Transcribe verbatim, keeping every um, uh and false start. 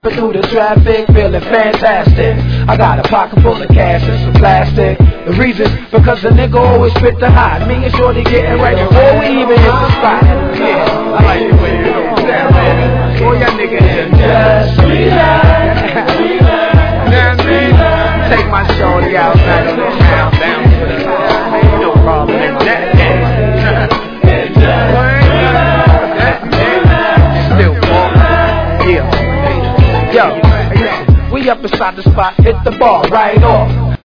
through the traffic, feeling fantastic. I got a pocket full of cash and some plastic. The reason, because the nigga always spit the hot. Me and Shorty getting right before we even hit the spot. Yeah, I like the way you know that, man. All y'all niggas in just relax, relax. Now, man, take my Shorty outside of the town, down to the town. Ain't no problem in that. Still walking, yeah. Yo, we up inside the spot, hit the ball right off.